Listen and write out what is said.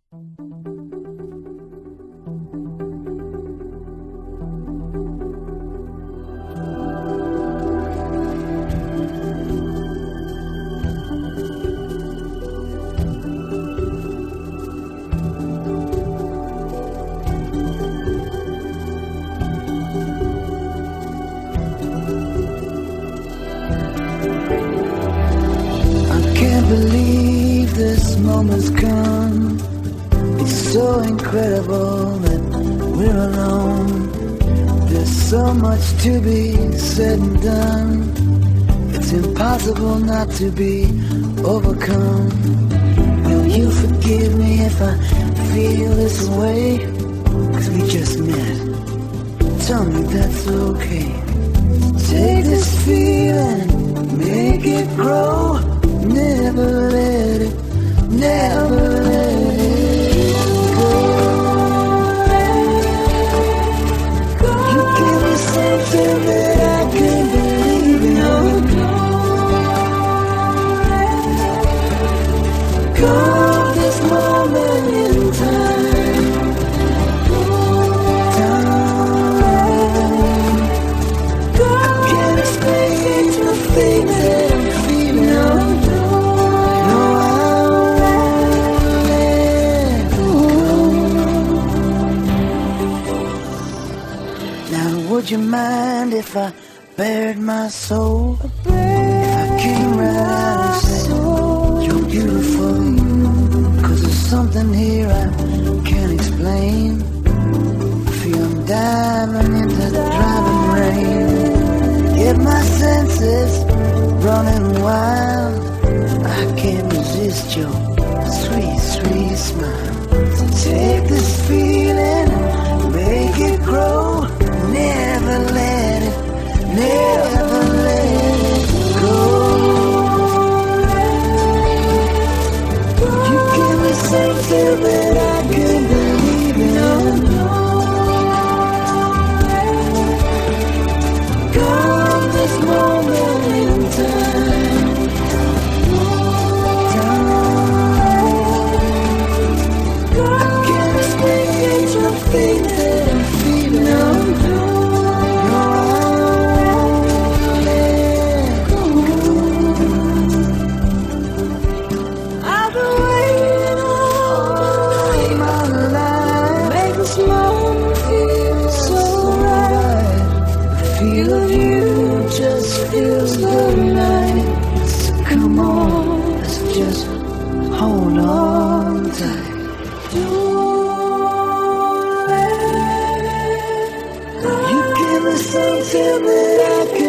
Believe this moment's come. It's so incredible that we're alone. There's so much to be said and done. It's impossible not to be overcome. Will you forgive me if I feel this way? 'Cause we just met. Tell me that's okay. Take this feeling, make it grow. Never let it go. You give me something that I can't believe in. Go this moment in time. I can't explain the things that I'm feeling. Would you mind if I bared my soul? If I came right and said you're beautiful? 'Cause there's something here I can't explain. I feel I'm diving into the driving rain. Get my senses running wild. I can't resist your sweet, sweet smile. So take this feeling, make it grow. Never let it go. You give me something that I can believe in. Come this moment in time. I can't explain the things that I'm feeling. Feel of you just feels good night. So come on, let's just hold on tight. You give me something that I can